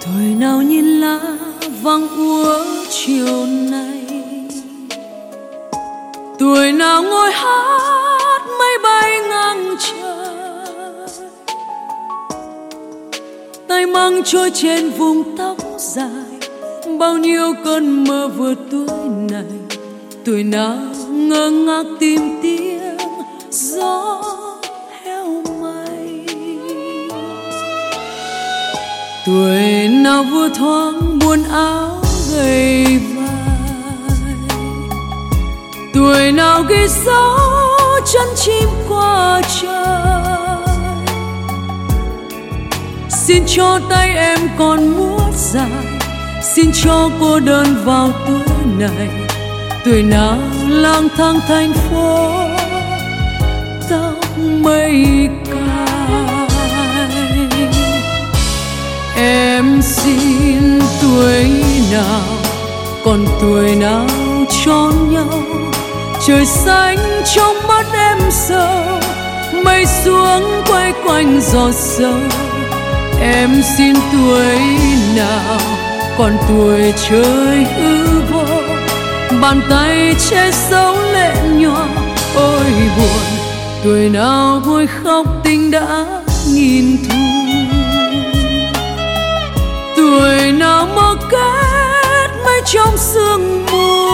Tuổi nào nhìn lá vàng úa chiều nay, tuổi nào ngồi hát mây bay ngang trời, tay mang trôi trên vùng tóc dài bao nhiêu cơn mơ vừa tuổi này. Tuổi nào ngơ ngác tìm tiếng gió heo may, tuổi nào vừa thoáng buồn áo gầy vai, tuổi nào ghi dấu chân chim qua trời. Xin cho tay em còn múa dài, xin cho cô đơn vào tuổi này. Tuổi nào lang thang thành phố tóc mây cay. Em xin tuổi nào còn tuổi nào tròn nhau, trời xanh trong mắt em sâu, mây xuống quay quanh gió sâu. Em xin tuổi nào còn tuổi trời hư vô, bàn tay che giấu lệ nhòa. Ôi buồn, tuổi nào ngồi khóc tình đã nghìn thu, tuổi nào mơ kết mây trong sương mù.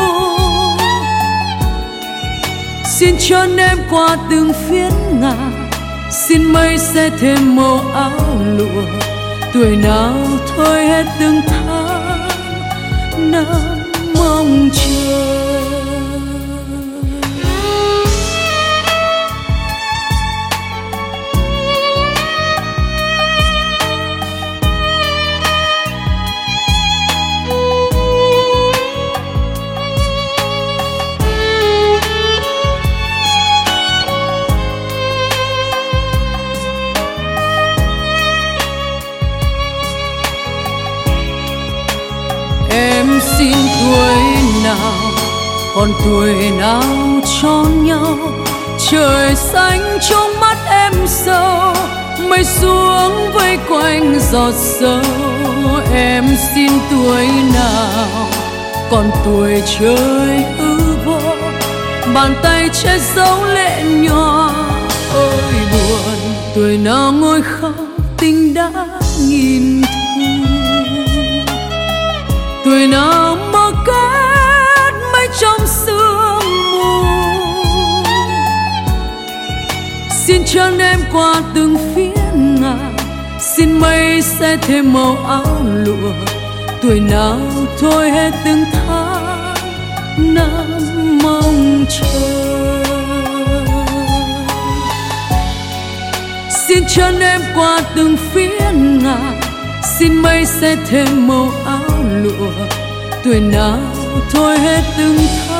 Xin cho em qua từng phiến ngả, xin mây sẽ thêm màu áo lụa. Tuổi nào thôi hết từng tháng năm mong chờ. Em xin tuổi nào còn tuổi nào tròn nhau, trời xanh trong mắt em sâu, mây xuống vây quanh gió sâu. Em xin tuổi nào còn tuổi trời hư vô, bàn tay che giấu lệ nhòa. Ôi buồn, tuổi nào ngồi khóc tình đã nghìn thu, tuổi nào mơ kết mây trong sương mù. Xin cho em qua từng phiến ngả, xin mây sẽ thêm màu áo lụa. Tuổi nào thôi hết từng tháng năm mong chờ. Xin cho em qua từng phiến ngả, xin mây sẽ thêm màu áo lụa. Tuổi nào thôi hết từng tháng